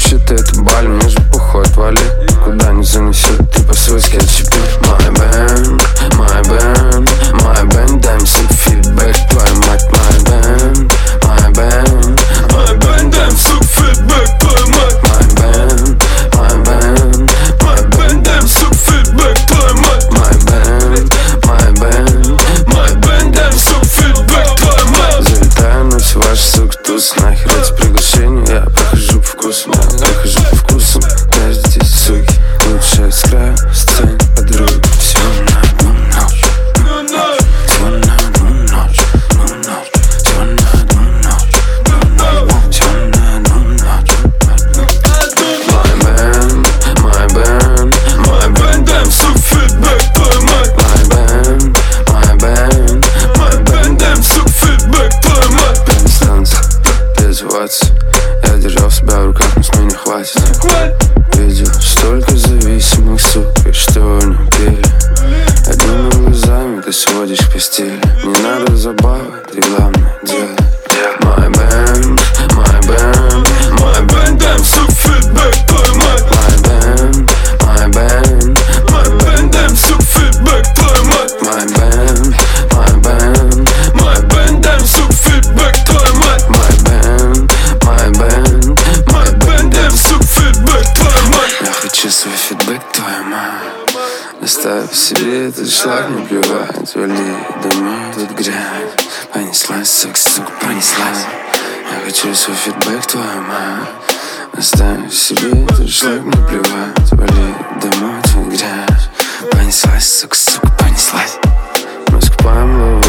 вообще-то это баль, мне же похуй, отвали. Куда не занесет, ты по-свойски отщепи. My band, my band, my band, дай мне сука фидбэк, твою мать. My band, my band, my band, дай мне сука фидбэк, твою мать. My band, my band, my band, дай мне сука фидбэк, твою мать. My band, my band, my band, дай мне сука фидбэк, твою мать. Залетаю на все ваши сука тусы, нахер эти приглашения, я прохожу по вкусам, прохожу по вкусам. Каждый здесь суки улучшает с края сцены подруги. Всего на одну ночь, всего на одну ночь, всего на одну ночь, всего на одну ночь. My band, my band, my band, дай мне сука фидбэк, твою мать. My band, my band, my band, дай мне сука фидбэк, твою мать. Без танца, без ватса, я держал себя в руках, но с меня не хватит. Видел столько зависимых, сука, что не пели. Одними глазами ты сводишь к постели. Не надо забавы, ты главное делай. My band, my band, my band, дай мне сука фидбэк, твою мать. My band, my band, my band, дай мне сука фидбэк, твою мать. My band, my band, my band, дай мне сука фидбэк, твою мать. My band, my band, my band, дай мне сука фидбэк, твою мать. Я хочу свой фидбэк, твою мать. Оставь себе этот шлак, не плевать. Вали домой, тут грязь. Понеслась, сука, понеслась. Я хочу свой фидбэк, твою мать. Оставь себе этот шлак, не плевать. Вали домой, тут грязь. Понеслась, сука, понеслась. Мы скупаем лову.